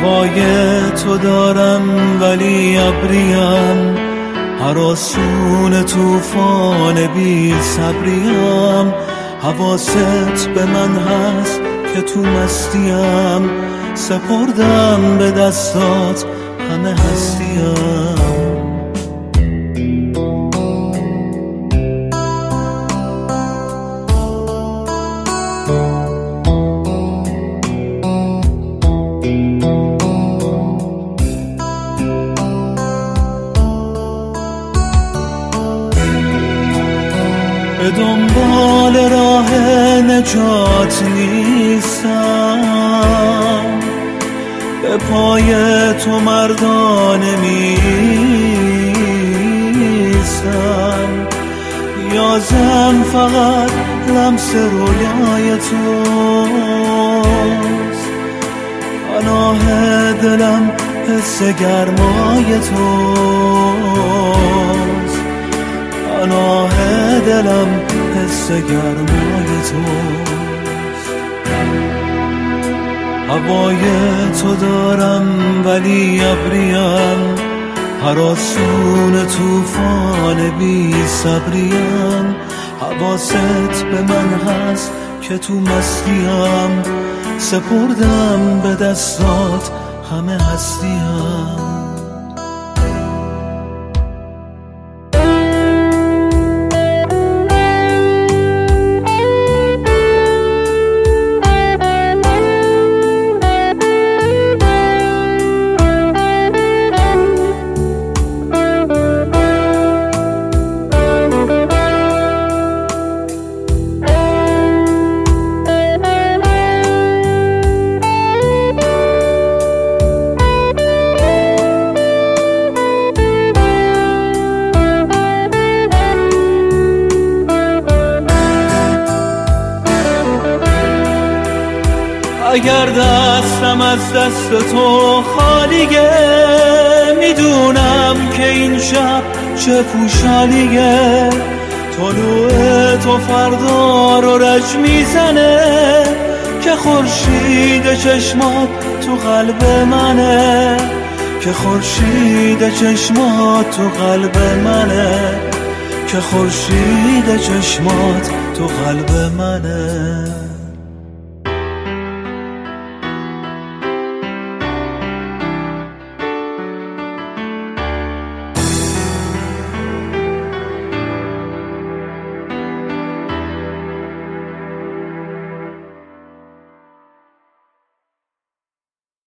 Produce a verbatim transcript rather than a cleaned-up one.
هوای تو دارم ولی ابریم، هراسون توفان بی صبریم. حواست به من هست که تو مستیم، سپردم به دستات همه هستیم. به دنبال راه نجات نیستم، به پای تو مردانه میستم. نیازم فقط لمس رویای توست، پناه دلم حس گرمای توست، پناه دلم حس گرمای توست. هوای تو دارم ولی ابریم، هراسون توفان بی صبریم. حواست به من هست که تو مستیم، سپردم به دستات همه هستیم. اگر دستم از دست تو خالیه، میدونم که این شب چه پوشالیه. طلوع تو فردا رو رج میزنه، که خورشید چشمات تو قلب منه، که خورشید چشمات تو قلب منه، که خورشید چشمات تو قلب منه.